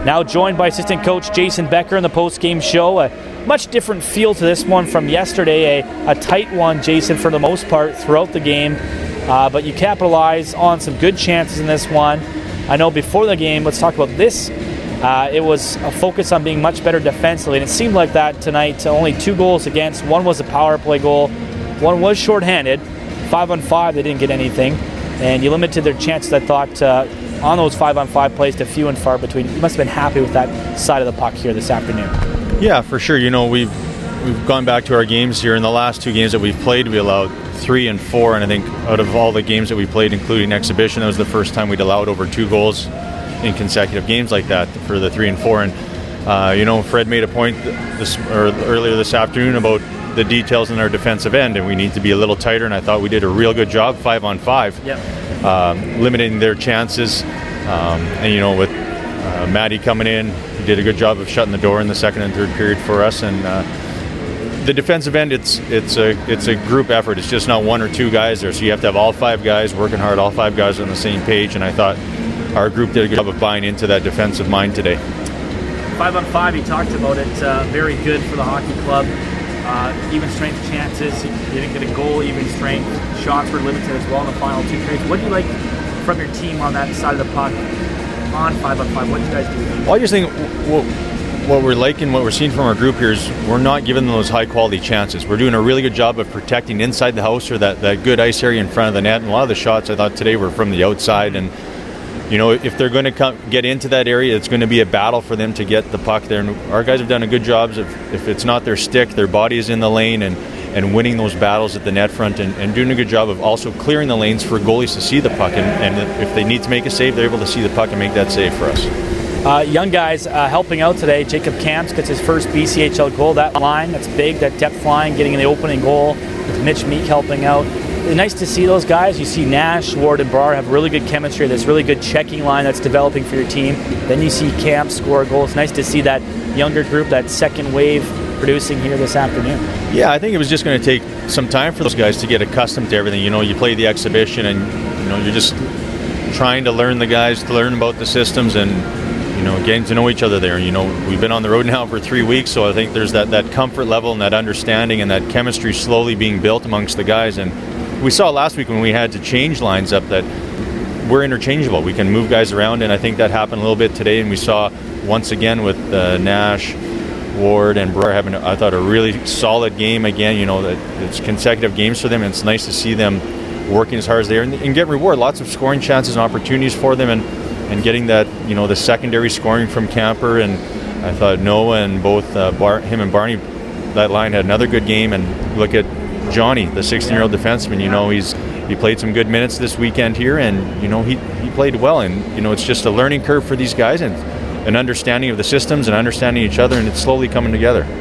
Now joined by assistant coach Jason Becker in the post-game show. A much different feel to this one from yesterday. A tight one, Jason, for the most part throughout the game. But you capitalize on some good chances in this one. I know before the game, let's talk about this. It was a focus on being much better defensively, and it seemed like that tonight. Only 2 goals against. One was a power play goal. One was shorthanded. 5-on-5, they didn't get anything. And you limited their chances, I thought, on those 5-on-5 plays to few and far between. You must have been happy with that side of the puck here this afternoon. Yeah, for sure. You know, we've gone back to our games here. In the last 2 games that we've played, we allowed 3 and 4, and I think out of all the games that we played, including exhibition, that was the first time we'd allowed over 2 goals in consecutive games like that for the 3 and 4. And you know, Fred made a point earlier this afternoon about the details in our defensive end, and we need to be a little tighter, and I thought we did a real good job 5-on-5. Yep. Limiting their chances, and you know, with Maddie coming in, he did a good job of shutting the door in the second and third period for us. And the defensive end, it's a group effort. It's just not 1 or 2 guys there, so you have to have all 5 guys working hard, all 5 guys on the same page. And I thought our group did a good job of buying into that defensive mind today. 5-on-5, he talked about it. Very good for the hockey club. Even strength chances. You didn't get a goal, even strength. Shots were limited as well in the final 2 periods. What do you like from your team on that side of the puck on 5-on-5? What do you guys do? Well, I just think what we're liking, what we're seeing from our group here is we're not giving them those high-quality chances. We're doing a really good job of protecting inside the house or that good ice area in front of the net. And a lot of the shots I thought today were from the outside. And you know, if they're going to get into that area, it's going to be a battle for them to get the puck there. And our guys have done a good job of, if it's not their stick, their body is in the lane and winning those battles at the net front and doing a good job of also clearing the lanes for goalies to see the puck. And if they need to make a save, they're able to see the puck and make that save for us. Young guys helping out today. Jacob Camps gets his first BCHL goal. That line, that's big, that depth line, getting in the opening goal with Mitch Meek helping out. It's nice to see those guys. You see Nash, Ward, and Brar have really good chemistry. This really good checking line that's developing for your team. Then you see Camp score a goal. It's nice to see that younger group, that second wave, producing here this afternoon. Yeah, I think it was just going to take some time for those guys to get accustomed to everything. You know, you play the exhibition and, you know, you're just trying to learn the guys, to learn about the systems and, you know, getting to know each other there. You know, we've been on the road now for 3 weeks, so I think there's that comfort level and that understanding and that chemistry slowly being built amongst the guys. And we saw last week when we had to change lines up that we're interchangeable. We can move guys around, and I think that happened a little bit today. And we saw once again with Nash, Ward, and Brar having, I thought, a really solid game again. You know, that it's consecutive games for them, and it's nice to see them working as hard as they are and get reward. Lots of scoring chances and opportunities for them, and getting that, you know, the secondary scoring from Camper. And I thought Noah and both him and Barney, that line had another good game. And look at Johnny, the 16-year-old defenseman. You know, he played some good minutes this weekend here, and you know, he played well. And you know, it's just a learning curve for these guys and an understanding of the systems and understanding each other, and it's slowly coming together.